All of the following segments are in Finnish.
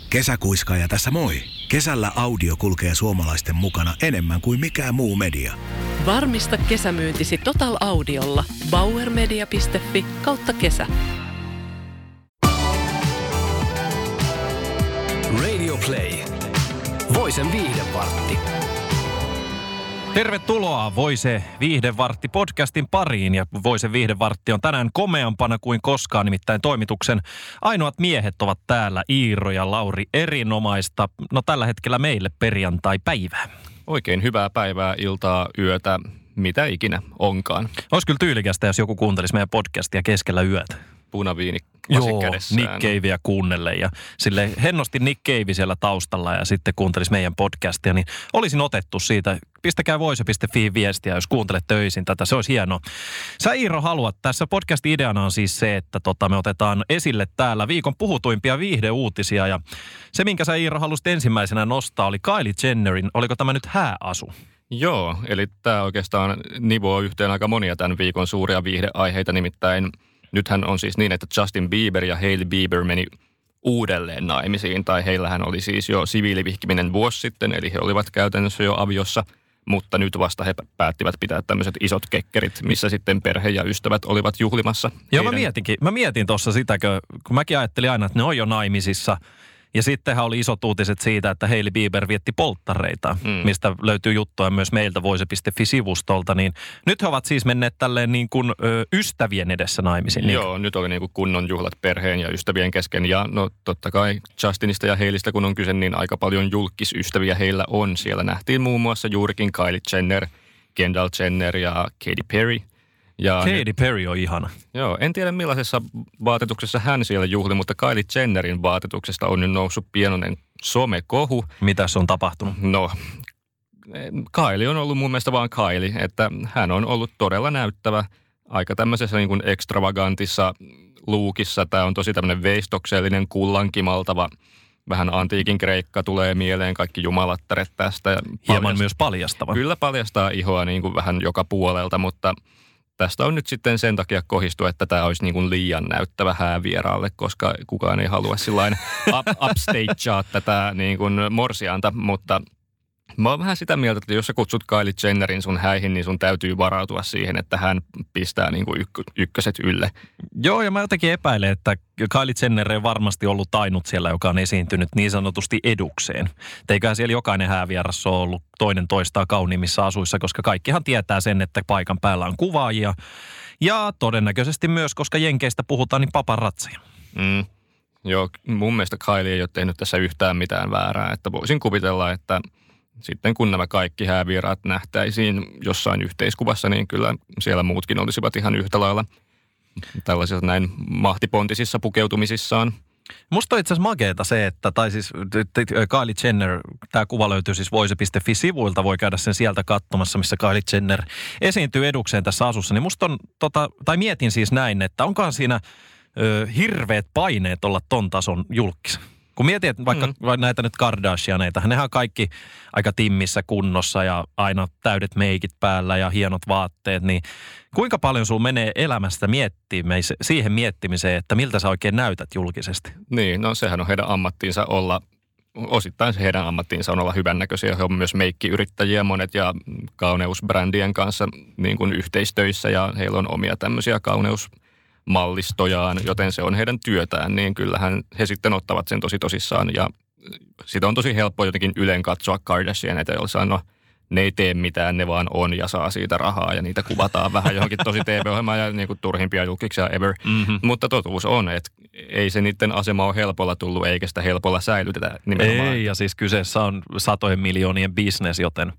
Kesäkuiskaaja tässä moi. Kesällä audio kulkee suomalaisten mukana enemmän kuin mikään muu media. Varmista kesämyyntisi Total Audiolla. bauermedia.fi/kesä. Radio Play. Voisen viihdevartti. Tervetuloa Voise Viihdevartti podcastin pariin, ja Voise Viihdevartti on tänään komeampana kuin koskaan, nimittäin toimituksen ainoat miehet ovat täällä, Iiro ja Lauri. Erinomaista, no tällä hetkellä meille perjantai-päivää. Oikein hyvää päivää, iltaa, yötä, mitä ikinä onkaan. Olisi kyllä tyylikästä, jos joku kuuntelisi meidän podcastia keskellä yötä. Punaviini kädessään. Nick Caveä kuunnelle ja sille hennosti Nick Cave siellä taustalla ja sitten kuuntelisi meidän podcastia, niin olisin otettu siitä. Pistäkää voise.fi viestiä, jos kuuntelet töisin tätä, se olisi hienoa. Sä Iiro haluat, tässä podcast-ideana on siis se, että me otetaan esille täällä viikon puhutuimpia viihdeuutisia, ja se minkä sä Iiro halusit ensimmäisenä nostaa oli Kylie Jennerin, oliko tämä nyt hääasu? Joo, eli tämä oikeastaan nivoo yhteen aika monia tämän viikon suuria viihdeaiheita, nimittäin nythän on siis niin, että Justin Bieber ja Hailey Bieber meni uudelleen naimisiin, tai heillähän oli siis jo siviilivihkiminen vuosi sitten, eli he olivat käytännössä jo aviossa, mutta nyt vasta he päättivät pitää tämmöiset isot kekkerit, missä sitten perhe ja ystävät olivat juhlimassa. Joo, mä mietin tuossa sitäkö, kun mäkin ajattelin aina, että ne on jo naimisissa. Ja sittenhän oli isot uutiset siitä, että Hailey Bieber vietti polttareita, mistä löytyy juttuja myös meiltä voise.fi-sivustolta. Niin nyt he ovat siis menneet tälleen niin kuin ystävien edessä naimisiin. Joo, nyt oli niin kuin kunnon juhlat perheen ja ystävien kesken. Ja no totta kai Justinista ja Haileystä kun on kyse, niin aika paljon julkisystäviä heillä on. Siellä nähtiin muun muassa juurikin Kylie Jenner, Kendall Jenner ja Katy Perry. Katy Perry on ihana. Joo, en tiedä millaisessa vaatetuksessa hän siellä juhli, mutta Kylie Jennerin vaatetuksesta on nyt noussut pienoinen somekohu. Mitäs on tapahtunut? No, Kylie on ollut mun mielestä vaan Kylie, että hän on ollut todella näyttävä aika tämmöisessä niin kuin ekstravagantissa luukissa. Tämä on tosi tämmöinen veistoksellinen, kullankimaltava, vähän antiikin Kreikka tulee mieleen, kaikki jumalattaret tästä. Hieman myös paljastava. Kyllä paljastaa ihoa niin kuin vähän joka puolelta, mutta tästä on nyt sitten sen takia kohistu, että tämä olisi niin kuin liian näyttävä häävieraalle, koska kukaan ei halua sillain upstagea tätä niin kuin morsianta, mutta mä oon vähän sitä mieltä, että jos sä kutsut Kylie Jennerin sun häihin, niin sun täytyy varautua siihen, että hän pistää niin kuin ykköset ylle. Joo, ja mä jotenkin epäilen, että Kylie Jenner ei varmasti ollut ainut siellä, joka on esiintynyt niin sanotusti edukseen. Eiköhän siellä jokainen häävieras ole ollut toinen toistaa kauniimmissa asuissa, koska kaikkihan tietää sen, että paikan päällä on kuvaajia. Ja todennäköisesti myös, koska jenkeistä puhutaan, niin paparazzeja. Joo, mun mielestä Kylie ei ole tehnyt tässä yhtään mitään väärää, että voisin kuvitella, että sitten kun nämä kaikki häävieraat nähtäisiin jossain yhteiskuvassa, niin kyllä siellä muutkin olisivat ihan yhtä lailla tällaisissa näin mahtipontisissa pukeutumisissaan. Musta on itse asiassa makeeta se, että, tai siis Kylie Jenner, tämä kuva löytyy siis voise.fi-sivuilta, voi käydä sen sieltä katsomassa, missä Kylie Jenner esiintyy edukseen tässä asussa. Niin musta on, tai mietin siis näin, että onkohan siinä hirveät paineet olla ton tason julkis. Kun mietin, että vaikka näitä nyt Kardashianeita, nehän on kaikki aika timmissä kunnossa ja aina täydet meikit päällä ja hienot vaatteet, niin kuinka paljon sulla menee elämästä siihen miettimiseen, että miltä sä oikein näytät julkisesti? Niin, no sehän on heidän ammattiinsa olla, osittain se heidän ammattiinsa on olla hyvännäköisiä. He on myös meikkiyrittäjiä monet ja kauneusbrändien kanssa niin kuin yhteistöissä ja heillä on omia tämmöisiä kauneusmallistojaan, joten se on heidän työtään, niin kyllähän he sitten ottavat sen tosi tosissaan. Ja sitä on tosi helppo jotenkin ylen katsoa Kardashianeita, joilla sanoo, ne ei tee mitään, ne vaan on ja saa siitä rahaa ja niitä kuvataan vähän johonkin tosi TV-ohjelmaan ja niin kuin turhimpia julkiksia ever. Mutta totuus on, että ei se niiden asema ole helpolla tullut eikä sitä helpolla säilytetä nimenomaan. Ei, ja siis kyseessä on satojen miljoonien business, joten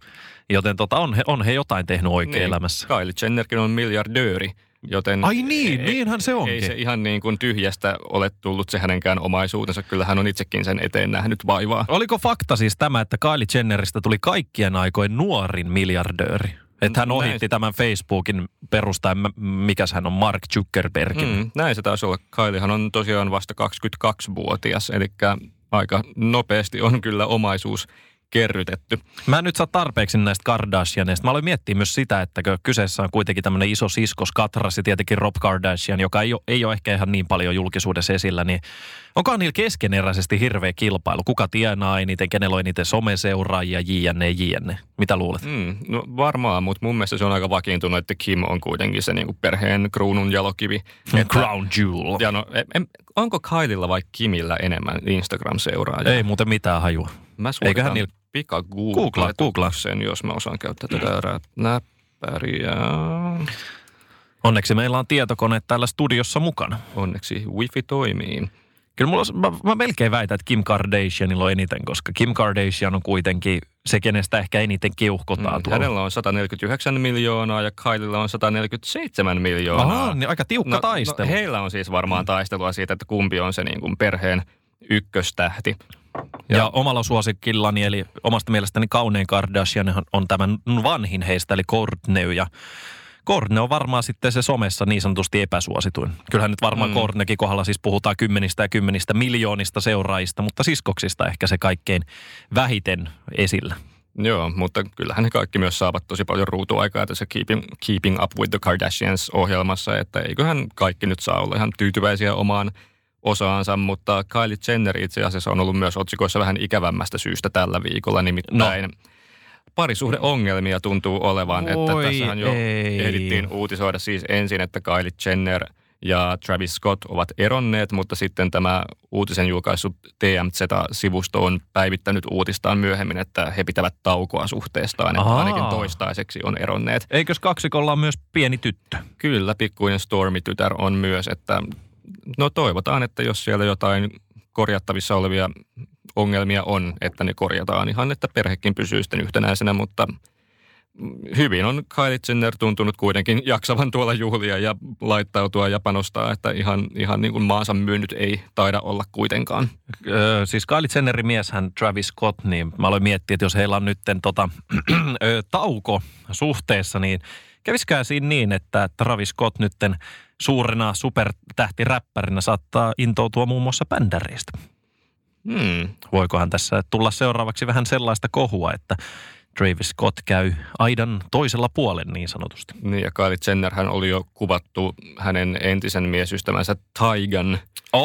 on he jotain tehnyt oikein elämässä. Kylie Jennerkin on miljardööri. Joten ai niin, niinhän se onkin. Ei se ihan niin kuin tyhjästä ole tullut se hänenkään omaisuutensa. Kyllä hän on itsekin sen eteen nähnyt vaivaa. Oliko fakta siis tämä, että Kylie Jenneristä tuli kaikkien aikojen nuorin miljardööri? Että hän ohitti tämän Facebookin perustajan, mikäs hän on, Mark Zuckerbergin. Näin se taisi olla. Kyliehan on tosiaan vasta 22-vuotias, eli aika nopeasti on kyllä omaisuus kerrytetty. Mä en nyt saa tarpeeksi näistä Kardashianeista. Mä aloin miettiä myös sitä, että kyseessä on kuitenkin tämmöinen iso siskos Katras ja tietenkin Rob Kardashian, joka ei ole ehkä ihan niin paljon julkisuudessa esillä, niin onkohan niillä keskeneräisesti hirveä kilpailu? Kuka tienaa eniten, kenellä on eniten someseuraajia, jne. Mitä luulet? No varmaan, mutta mun mielestä se on aika vakiintunut, että Kim on kuitenkin se niinku perheen kruunun jalokivi. Crown jewel. Ja no, onko Kylella vai Kimillä enemmän Instagram-seuraajia? Ei muuten mitään hajua. Mä suoritan pika googlettuksen, jos mä osaan käyttää tätä näppäriä. Onneksi meillä on tietokone täällä studiossa mukana. Onneksi wifi toimii. Kyllä mä melkein väitän, että Kim Kardashianilla on eniten, koska Kim Kardashian on kuitenkin se, kenestä ehkä eniten keuhkotaan tuolla. Hänellä on 149 miljoonaa ja Kylella on 147 miljoonaa. Aha, niin aika tiukka taistelu. No, heillä on siis varmaan taistelua siitä, että kumpi on se niin kuin perheen ykköstähti. Ja omalla suosikkillani, eli omasta mielestäni kaunein Kardashian on tämän vanhin heistä, eli Kourtney. Ja Kourtney on varmaan sitten se somessa niin sanotusti epäsuosituin. Kyllähän nyt varmaan Kourtneykin kohdalla siis puhutaan kymmenistä miljoonista seuraajista, mutta siskoksista ehkä se kaikkein vähiten esillä. Joo, mutta kyllähän ne kaikki myös saavat tosi paljon ruutuaikaa tässä Keeping Up with the Kardashians-ohjelmassa, että eiköhän kaikki nyt saa olla ihan tyytyväisiä omaan osaansa, mutta Kylie Jenner itse asiassa on ollut myös otsikoissa vähän ikävämmästä syystä tällä viikolla, nimittäin parisuhdeongelmia tuntuu olevan, että tässähän jo ehdittiin uutisoida siis ensin, että Kylie Jenner ja Travis Scott ovat eronneet, mutta sitten tämä uutisen julkaissut TMZ-sivusto on päivittänyt uutistaan myöhemmin, että he pitävät taukoa suhteestaan, että ainakin toistaiseksi on eronneet. Eikös kaksikolla on myös pieni tyttö? Kyllä, pikkuinen Stormy-tytär on myös, että no toivotaan, että jos siellä jotain korjattavissa olevia ongelmia on, että ne korjataan ihan, että perhekin pysyy sitten yhtenäisenä, mutta hyvin on Kylie Jenner tuntunut kuitenkin jaksavan tuolla juhlia ja laittautua ja panostaa, että ihan niin kuin maansa myynyt ei taida olla kuitenkaan. Siis Kylie Jennerin mieshän Travis Scott, niin mä aloin miettiä, että jos heillä on nyt tauko suhteessa, niin kävisikään siinä niin, että Travis Scott nytten suurena supertähtiräppärinä saattaa intoutua muun muassa bändäreistä. Voikohan tässä tulla seuraavaksi vähän sellaista kohua, että Travis Scott käy aidan toisella puolen niin sanotusti. Niin ja Kylie Jennerhän oli jo kuvattu hänen entisen miesystävänsä Tygan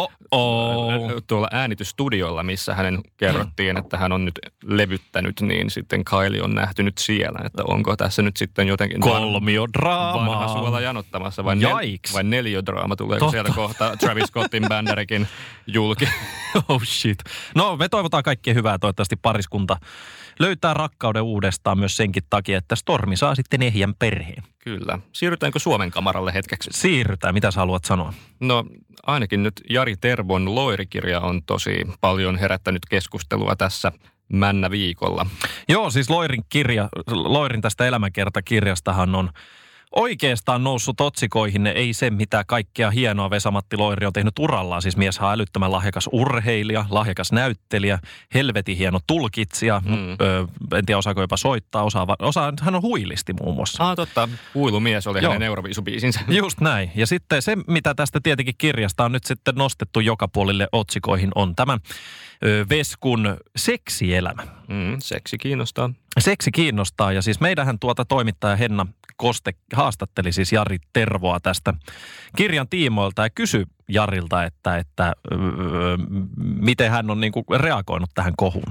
tuolla äänitysstudiolla, missä hänen kerrottiin, että hän on nyt levyttänyt, niin sitten Kylie on nähty nyt siellä, että onko tässä nyt sitten jotenkin kolmiodraama vanha suola janottamassa vai neliödraama, tuleeko sieltä kohta Travis Scottin bändärikin julki? Oh shit. No me toivotaan kaikkea hyvää, toivottavasti pariskunta löytää rakkauden uudestaan myös senkin takia, että Stormi saa sitten ehjän perheen. Kyllä. Siirrytäänkö Suomen kamaralle hetkeksi? Siirrytään. Mitä sä haluat sanoa? No ainakin nyt Jari Tervon Loiri-kirja on tosi paljon herättänyt keskustelua tässä männäviikolla. Joo, siis Loirin tästä elämänkertakirjastahan on oikeastaan noussut otsikoihin, ei se mitä kaikkea hienoa Vesa-Matti Loiri on tehnyt urallaan. Siis mies on älyttömän lahjakas urheilija, lahjakas näyttelijä, helvetin hieno tulkitsija. En tiedä osaako jopa soittaa, hän on huilisti muun muassa. Totta, huilumies oli hänen Euroviisubiisinsä. Just näin. Ja sitten se, mitä tästä tietenkin kirjasta on nyt sitten nostettu joka puolille otsikoihin, on tämä Veskun seksielämä. Seksi kiinnostaa. Seksi kiinnostaa ja siis meidänhän toimittaja Henna Koste haastatteli siis Jari Tervoa tästä kirjan tiimoilta ja kysyi Jarilta, että miten hän on niinku reagoinut tähän kohuun.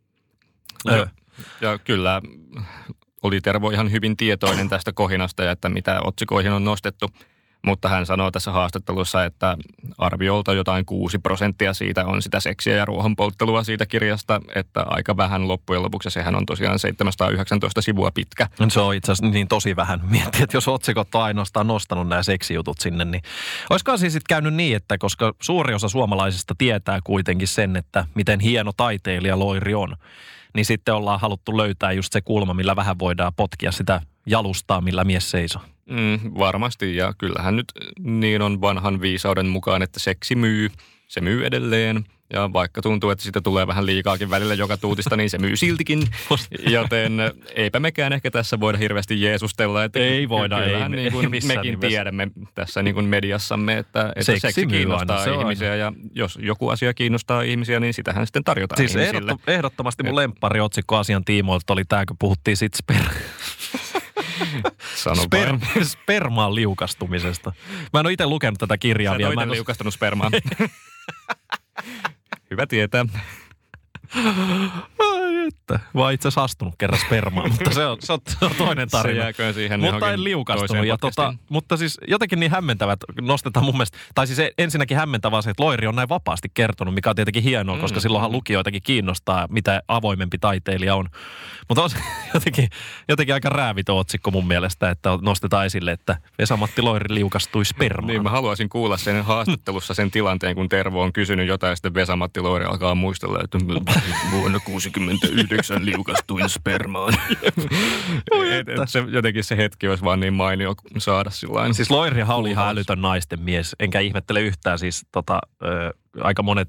Ja kyllä oli Tervo ihan hyvin tietoinen tästä kohinasta ja että mitä otsikoihin on nostettu. Mutta hän sanoo tässä haastattelussa, että arviolta jotain 6% siitä on sitä seksiä ja ruohonpolttelua siitä kirjasta, että aika vähän loppujen lopuksi. Sehän on tosiaan 719 sivua pitkä. Se on itse asiassa niin tosi vähän. Miettii, että jos otsikot on ainoastaan nostanut nämä seksijutut sinne, niin olisikohan siis sitten käynyt niin, että koska suuri osa suomalaisista tietää kuitenkin sen, että miten hieno taiteilija Loiri on, niin sitten ollaan haluttu löytää just se kulma, millä vähän voidaan potkia sitä jalustaa, millä mies seisoo. Varmasti ja kyllähän nyt niin on vanhan viisauden mukaan, että seksi myy. Se myy edelleen Ja vaikka tuntuu, että siitä tulee vähän liikaakin välillä joka tuutista, niin se myy siltikin. Joten eipä mekään ehkä tässä voida hirveästi jeesustella. Että ei voida, ei niin kuin mekin nimessä tiedämme tässä niin kuin mediassamme, että seksi kiinnostaa ihmisiä. Ja jos joku asia kiinnostaa ihmisiä, niin sitähän sitten tarjotaan siis ihmisille. Ehdottomasti mun lemppariotsikko asian tiimoilta oli tämä, kun puhuttiin sit spermaan liukastumisesta. Mä en ole itse lukenut tätä kirjaa vielä. Mä en ole liukastunut spermaan. Hyvä tietää. Mä oon itse asiassa astunut kerran spermaan, mutta se on toinen tarina. Se jääköön siihen. Mutta en liukastunut. Mutta siis jotenkin niin hämmentävät nostetaan mun mielestä, tai siis ensinnäkin hämmentävää se, että Loiri on näin vapaasti kertonut, mikä on tietenkin hienoa, koska silloinhan lukijoitakin kiinnostaa, mitä avoimempi taiteilija on. Mutta on se jotenkin aika räävitön otsikko mun mielestä, että nostetaan esille, että Vesa-Matti Loiri liukastui spermaan. Niin, mä haluaisin kuulla sen haastattelussa sen tilanteen, kun Tervo on kysynyt jotain, ja sitten Vesa-Matti Loiri alkaa muistella, että vuonna 1969 liukastuin spermaan. Jotenkin se hetki olisi vaan niin mainio saada sillain. Siis Loirihan oli ihan älytön naisten mies, enkä ihmettele yhtään. Siis aika monet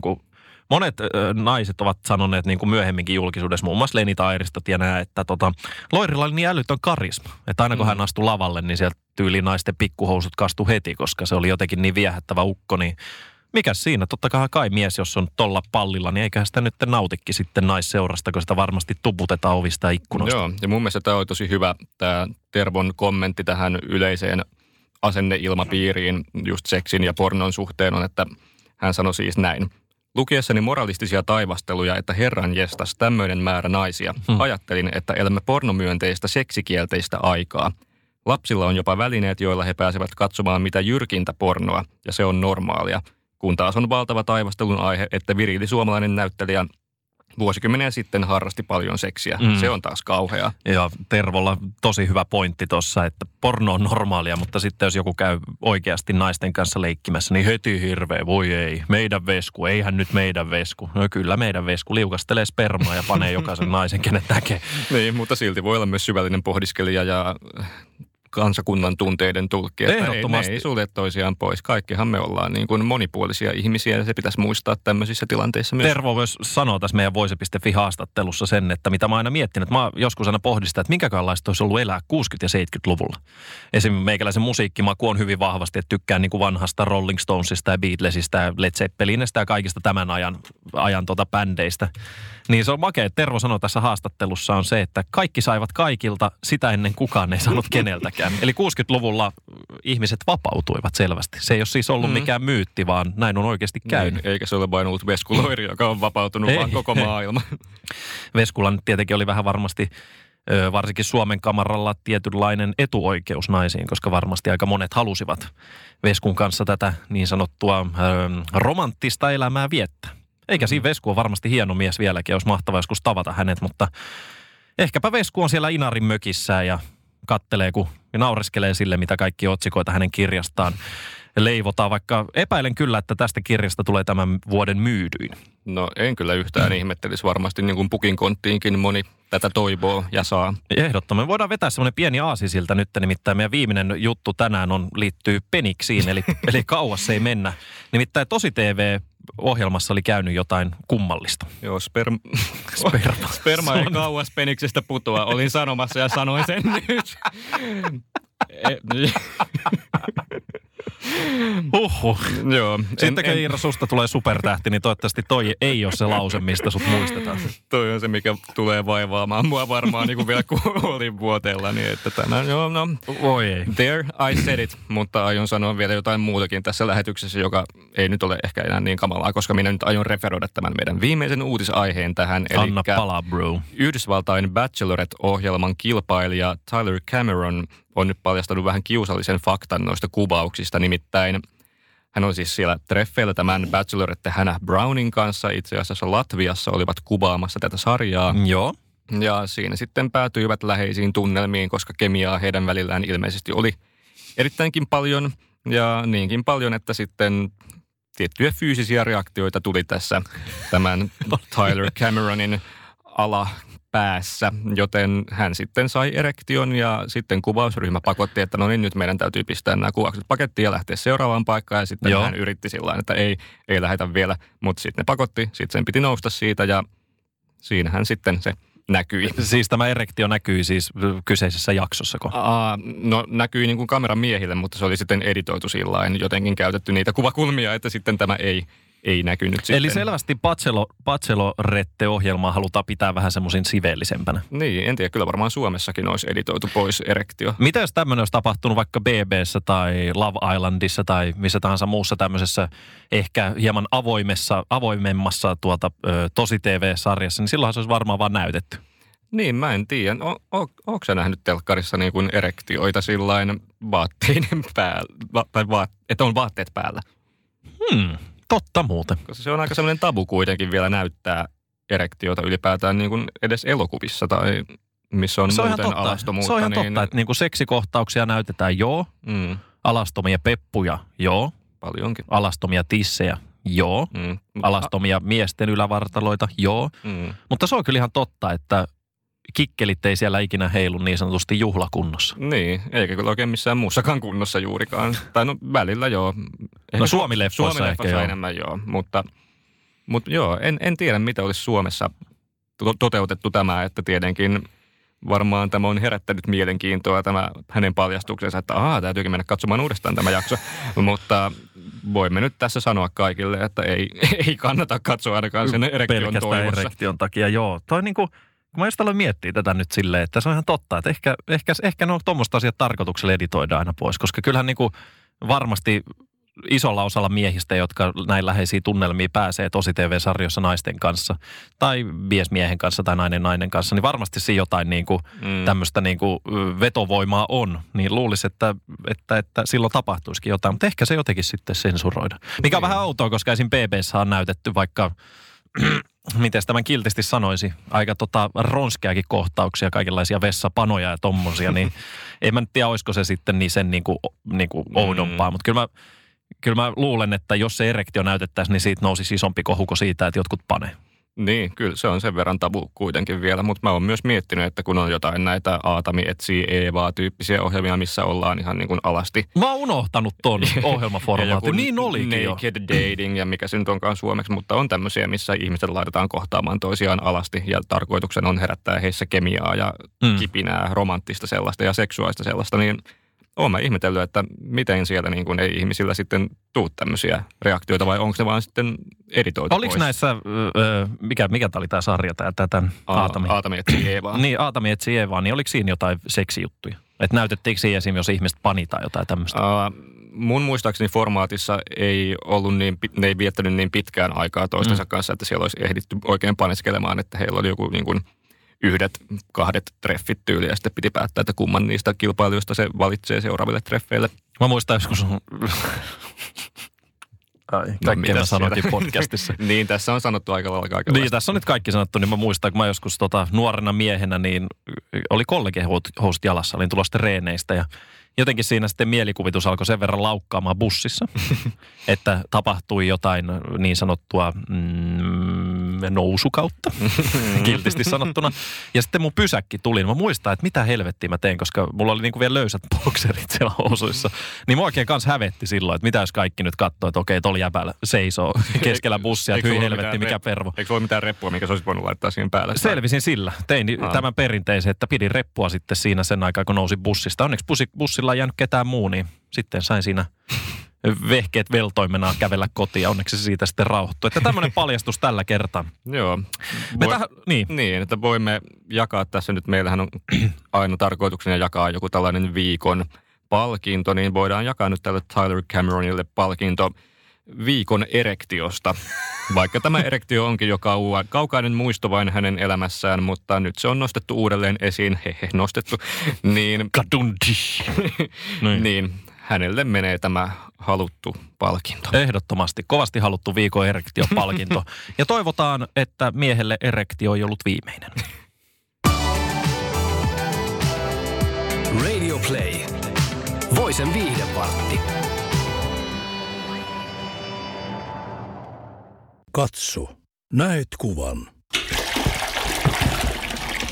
naiset ovat sanoneet niin kuin myöhemminkin julkisuudessa, muun muassa Leni Tairistot ja nämä, että Loirilla oli niin älytön karisma, että aina kun hän astui lavalle, niin sieltä tyyli naisten pikkuhousut kastui heti, koska se oli jotenkin niin viehättävä ukko, niin mikäs siinä? Totta kai mies, jos on tolla pallilla, niin eiköhän sitä nyt nautikin sitten naisseurasta, kun sitä varmasti tuputetaan ovista ja ikkunoista. Joo, ja mun mielestä tämä oli tosi hyvä, tämä Tervon kommentti tähän yleiseen asenneilmapiiriin just seksin ja pornon suhteen on, että hän sanoi siis näin. Lukiessani moralistisia taivasteluja, että herran jestas tämmöinen määrä naisia, ajattelin, että elämme pornomyönteistä seksikielteistä aikaa. Lapsilla on jopa välineet, joilla he pääsevät katsomaan mitä jyrkintä pornoa, ja se on normaalia. Kun taas on valtava taivastelun aihe, että virili suomalainen näyttelijä vuosikymmeniä sitten harrasti paljon seksiä. Se on taas kauhea. Ja Tervolla tosi hyvä pointti tuossa, että porno on normaalia, mutta sitten jos joku käy oikeasti naisten kanssa leikkimässä, niin heti hirveä, voi ei, meidän vesku, eihän nyt meidän vesku. No kyllä meidän vesku liukastelee spermaa ja panee jokaisen naisen, kenet näkee. Niin, mutta silti voi olla myös syvällinen pohdiskelija ja kansakunnan tunteiden tulkki. Ehdottomasti. Ne ei sulje toisiaan pois. Kaikkihan me ollaan niin kuin monipuolisia ihmisiä ja se pitäisi muistaa tämmöisissä tilanteissa myös. Tervo myös sanoo tässä meidän Voise.fi-haastattelussa sen, että mitä mä aina miettinyt, että mä joskus aina pohdin sitä, että minkälaista olisi ollut elää 60- ja 70-luvulla. Esimerkiksi meikäläisen musiikkimaku on hyvin vahvasti, että tykkään niin kuin vanhasta Rolling Stonesista ja Beatlesista ja Led Zeppelinistä ja kaikista tämän ajan bändeistä. Niin se on makea. Tervo sanoi tässä haastattelussa on se, että kaikki saivat kaikilta, sitä ennen kukaan ei saanut keneltäkään. Eli 60-luvulla ihmiset vapautuivat selvästi. Se ei ole siis ollut mikään myytti, vaan näin on oikeasti käynyt. Eikä se ole vain ollut Vesku Loiri, joka on vapautunut, vaan koko maailma. Veskulla nyt tietenkin oli vähän varmasti, varsinkin Suomen kamaralla, tietynlainen etuoikeus naisiin, koska varmasti aika monet halusivat Veskun kanssa tätä niin sanottua romanttista elämää viettää. Eikä siinä Vesku on varmasti hieno mies vieläkin, olisi mahtavaa joskus tavata hänet, mutta ehkäpä Vesku on siellä Inarin mökissään ja kattelee, kun naureskelee sille, mitä kaikki otsikoita hänen kirjastaan leivotaan, vaikka epäilen kyllä, että tästä kirjasta tulee tämän vuoden myydyin. No en kyllä yhtään ihmettelisi. Varmasti niin kuin pukin konttiinkin moni tätä toivoo ja saa. Ehdottomasti. Voidaan vetää semmoinen pieni aasisilta nyt, nimittäin meidän viimeinen juttu tänään liittyy Peniksiin, eli kauas ei mennä. Nimittäin Tosi TV-ohjelmassa oli käynyt jotain kummallista. Joo, sperma ei kauas Peniksestä putoa. Olin sanomassa ja sanoin sen nyt. Joo. Sittenkö Iira susta tulee supertähti, niin toivottavasti toi ei ole se lause, mistä sut muistetaan. Toi on se, mikä tulee vaivaamaan mua varmaan niin kuin vielä kuolin vuoteella. Niin että tänään, Voi ei. There I said it, mutta aion sanoa vielä jotain muutakin tässä lähetyksessä, joka ei nyt ole ehkä enää niin kamalaa, koska minä nyt aion referoida tämän meidän viimeisen uutisaiheen tähän. Anna palaa, bro. Yhdysvaltain Bachelorette-ohjelman kilpailija Tyler Cameron on nyt paljastanut vähän kiusallisen faktan noista kuvauksista. Nimittäin hän on siis siellä treffeillä tämän Bachelorette Hannah Brownin kanssa. Itse asiassa Latviassa olivat kuvaamassa tätä sarjaa. Joo. Ja siinä sitten päätyivät läheisiin tunnelmiin, koska kemiaa heidän välillään ilmeisesti oli erittäinkin paljon. Ja niinkin paljon, että sitten tiettyjä fyysisiä reaktioita tuli tässä tämän Tyler Cameronin päässä, joten hän sitten sai erektion ja sitten kuvausryhmä pakotti, että no niin, nyt meidän täytyy pistää nämä kuvaukset pakettiin ja lähteä seuraavaan paikkaan. Ja sitten hän yritti sillain, että ei lähetä vielä, mutta sitten ne pakotti, sitten sen piti nousta siitä ja siinähän sitten se näkyi. Siis tämä erektio näkyi siis kyseisessä jaksossako? No näkyi niin kuin kameran miehille, mutta se oli sitten editoitu sillain, jotenkin käytetty niitä kuvakulmia, että sitten tämä ei näkynyt sitten. Eli selvästi Bachelorette-ohjelmaa halutaan pitää vähän semmoisin siveellisempänä. Niin, en tiedä, kyllä varmaan Suomessakin olisi editoitu pois erektio. Mitä jos tämmöinen olisi tapahtunut vaikka BB:ssä tai Love Islandissa tai missä tahansa muussa tämmöisessä ehkä hieman avoimemmassa tosi TV-sarjassa, niin silloinhan se olisi varmaan vaan näytetty. Niin, mä en tiedä. Ootko sä nähnyt telkkarissa niin kuin erektioita sillain vaatteiden päällä, tai että on vaatteet päällä? Totta muuten. Koska se on aika sellainen tabu kuitenkin vielä näyttää erektiota ylipäätään niin kuin edes elokuvissa tai missä on muuten alastomuutta. Se on ihan totta, että niin kuin seksikohtauksia näytetään alastomia peppuja paljonkin. Alastomia tissejä alastomia miesten ylävartaloita mutta se on kyllä ihan totta, että kikkelit ei siellä ikinä heilu niin sanotusti juhlakunnossa. Niin, eikä kyllä oikein missään muussakaan kunnossa juurikaan. Tai no välillä No Suomi-leffoissa ehkä enemmän mutta en tiedä mitä olisi Suomessa toteutettu tämä, että tietenkin varmaan tämä on herättänyt mielenkiintoa tämä hänen paljastuksensa, että täytyykin mennä katsomaan uudestaan tämä jakso. Mutta voimme nyt tässä sanoa kaikille, että ei kannata katsoa ainakaan sen erektion toivossa. Pelkästään erektion takia, toi niinku, kun mä just aloin miettiä tätä nyt silleen, että se on ihan totta, että ehkä no tuommoista asiat tarkoituksella editoidaan aina pois, koska kyllähän niinku varmasti isolla osalla miehistä, jotka näin läheisiä tunnelmia pääsee tosi TV-sarjoissa naisten kanssa tai miehen kanssa tai nainen kanssa, niin varmasti siinä jotain niinku tämmöistä niinku vetovoimaa on. Niin luulisi, että silloin tapahtuisikin jotain, mutta ehkä se jotenkin sitten sensuroida. Mikä on vähän outoa, koska esim. BB:ssä on näytetty vaikka miten tämän kiltisti sanoisi, aika ronskeakin kohtauksia, kaikenlaisia vessapanoja ja tommosia, niin en mä nyt tiedä, olisiko se sitten niin sen niinku oudompaa, mutta kyllä mä luulen, että jos se erektio näytettäisiin, niin siitä nousisi isompi kohuko siitä, että jotkut panee. Niin, kyllä se on sen verran tabu kuitenkin vielä, mutta mä oon myös miettinyt, että kun on jotain näitä Aatami etsii Eevaa-tyyppisiä ohjelmia, missä ollaan ihan niin kuin alasti. Mä oon unohtanut ton ohjelmaformaatin, niin olikin jo. Naked dating ja mikä se nyt onkaan suomeksi, mutta on tämmöisiä, missä ihmiset laitetaan kohtaamaan toisiaan alasti ja tarkoituksena on herättää heissä kemiaa ja kipinää, romanttista sellaista ja seksuaalista sellaista, niin oon mä ihmetellyt, että miten siellä niin kuin ei ihmisillä sitten tuu tämmöisiä reaktioita vai onko ne vaan sitten editoitu Oliko pois? näissä, mikä tämä oli tämä sarja, tämän Aatami? Aatami etsii Eevaa. Niin, Aatami etsii Eevaa, niin oliko siinä jotain seksijuttuja? Että näytettiinkö siinä esimerkiksi, jos ihmiset pani tai jotain tämmöistä? Mun muistaakseni formaatissa ei ollut ne ei viettänyt niin pitkään aikaa toistensa kanssa, että siellä olisi ehditty oikein paneskelemaan, että heillä oli joku niin kuin 1-2 treffit tyyli ja sitten piti päättää, että kumman niistä kilpailijoista se valitsee seuraaville treffeille. Mä muistan joskus kaikkea mä sanoinkin podcastissa. Niin, tässä on sanottu aika lailla kaikenlaista. Niin, tässä on nyt kaikki sanottu, niin mä muistan, kun mä joskus nuorena miehenä, niin oli kollegehousut jalassa, olin tulossa treeneistä ja jotenkin siinä sitten mielikuvitus alkoi sen verran laukkaamaan bussissa, että tapahtui jotain niin sanottua nousukautta, kiltisti sanottuna. Ja sitten mun pysäkki tuli, mä muistan, että mitä helvettiä mä teen, koska mulla oli niinku vielä löysät bokserit siellä housuissa. Niin mua oikein kanssa hävetti silloin, että mitä jos kaikki nyt katsoo, että okei, toli jäbällä seisoo keskellä bussia, että hyi helvetti, mikä pervo. Eikö ole mitään reppua, mikä sä olisit voinut laittaa siihen päälle? Selvisin sillä. Tein tämän perinteisen, että pidin reppua sitten siinä sen aikaa, kun nousin bussista. Onneksi bussilla ei jäänyt ketään muu, niin sitten sain siinä vehkeet veltoimenaan kävellä kotiin. Onneksi se siitä sitten rauhoittui. Että tämmöinen paljastus tällä kertaa. Joo. Niin, että voimme jakaa tässä nyt. Meillähän on aina tarkoituksena jakaa joku tällainen viikon palkinto, niin voidaan jakaa nyt tälle Tyler Cameronille palkinto viikon erektiosta. Vaikka tämä erektio onkin jo kaukainen muisto vain hänen elämässään, mutta nyt se on nostettu uudelleen esiin. Nostettu. Niin, niin, hänelle menee tämä haluttu palkinto. Ehdottomasti. Kovasti haluttu viikon erektiopalkinto. Ja toivotaan, että miehelle erektio ei ollut viimeinen. Radio Play. Voisen viihdevartti. Katso, näet kuvan.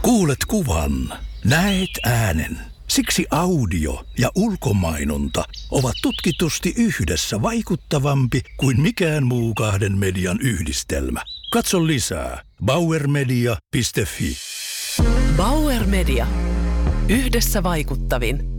Kuulet kuvan, näet äänen. Siksi audio ja ulkomainonta ovat tutkitusti yhdessä vaikuttavampi kuin mikään muu kahden median yhdistelmä. Katso lisää bauermedia.fi. Bauer Media. Yhdessä vaikuttavin.